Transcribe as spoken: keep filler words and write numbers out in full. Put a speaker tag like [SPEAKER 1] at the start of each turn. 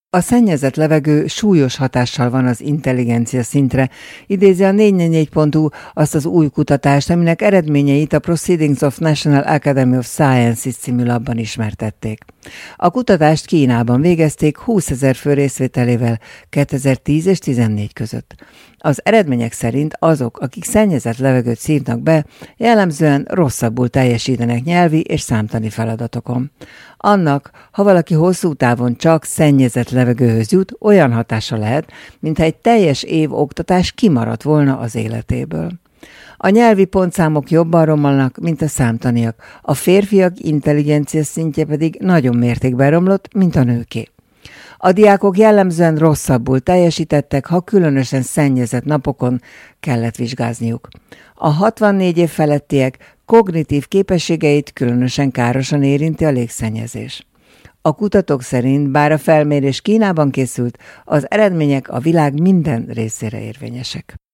[SPEAKER 1] A szennyezett levegő súlyos hatással van az intelligencia szintre, idézi a négy négy négy pont hu azt az új kutatást, aminek eredményeit a Proceedings of National Academy of Sciences című labban ismertették. A kutatást Kínában végezték húszezer fő részvételével kétezer-tíz és tizennégy között. Az eredmények szerint azok, akik szennyezett levegőt szívnak be, jellemzően rosszabbul teljesítenek nyelvi és számtani feladatokon. Annak, ha valaki hosszú távon csak szennyezett levegőhöz jut, olyan hatása lehet, mintha egy teljes év oktatás kimaradt volna az életéből. A nyelvi pontszámok jobban romolnak, mint a számtaniak, a férfiak intelligencia szintje pedig nagyon mértékben romlott, mint a nőké. A diákok jellemzően rosszabbul teljesítettek, ha különösen szennyezett napokon kellett vizsgázniuk. A hatvannégy év felettiek kognitív képességeit különösen károsan érinti a légszennyezés. A kutatók szerint, bár a felmérés Kínában készült, az eredmények a világ minden részére érvényesek.